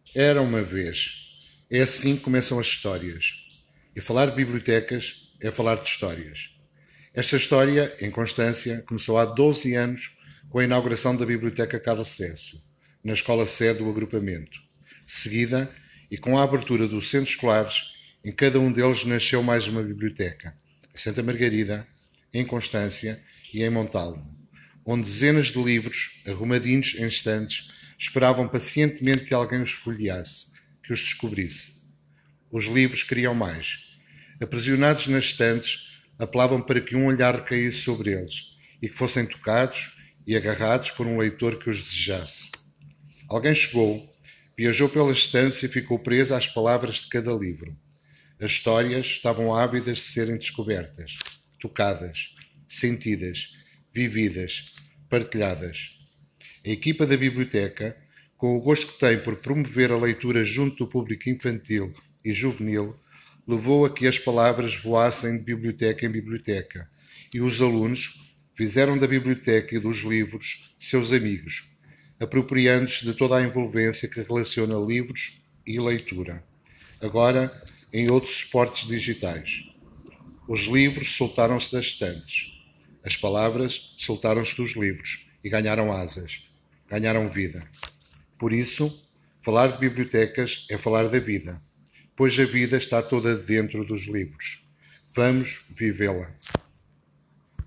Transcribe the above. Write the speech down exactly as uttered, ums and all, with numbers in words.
Era uma vez. É assim que começam as histórias. E falar de bibliotecas é falar de histórias. Esta história, em Constância, começou há doze anos com a inauguração da Biblioteca Carlos Cécio, na escola sede do agrupamento. De seguida, e com a abertura dos centros escolares, em cada um deles nasceu mais uma biblioteca, em Santa Margarida, em Constância e em Montalvo, onde dezenas de livros, arrumadinhos em estantes, esperavam pacientemente que alguém os folheasse, que os descobrisse. Os livros queriam mais. Aprisionados nas estantes, apelavam para que um olhar recaísse sobre eles e que fossem tocados e agarrados por um leitor que os desejasse. Alguém chegou, viajou pela estância e ficou preso às palavras de cada livro. As histórias estavam ávidas de serem descobertas, tocadas, sentidas, vividas, partilhadas. A equipa da biblioteca, com o gosto que tem por promover a leitura junto do público infantil e juvenil, levou a que as palavras voassem de biblioteca em biblioteca e os alunos fizeram da biblioteca e dos livros seus amigos, apropriando-se de toda a envolvência que relaciona livros e leitura, agora em outros suportes digitais. Os livros soltaram-se das estantes, as palavras soltaram-se dos livros e ganharam asas, ganharam vida. Por isso, falar de bibliotecas é falar da vida, pois a vida está toda dentro dos livros. Vamos vivê-la.